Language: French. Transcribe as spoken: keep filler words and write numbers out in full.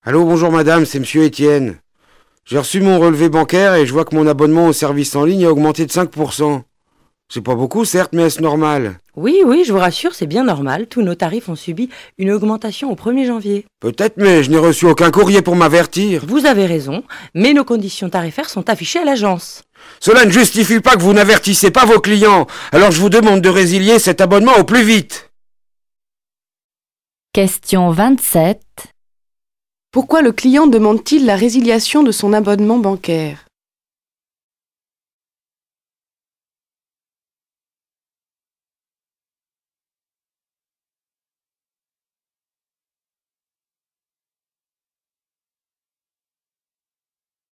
Allô, bonjour madame, c'est monsieur Étienne. J'ai reçu mon relevé bancaire et je vois que mon abonnement au service en ligne a augmenté de cinq pour cent. C'est pas beaucoup, certes, mais est-ce normal? Oui, oui, je vous rassure, c'est bien normal. Tous nos tarifs ont subi une augmentation au premier janvier. Peut-être, mais je n'ai reçu aucun courrier pour m'avertir. Vous avez raison, mais nos conditions tarifaires sont affichées à l'agence. Cela ne justifie pas que vous n'avertissez pas vos clients. Alors je vous demande de résilier cet abonnement au plus vite. Question vingt-sept. Pourquoi le client demande-t-il la résiliation de son abonnement bancaire ?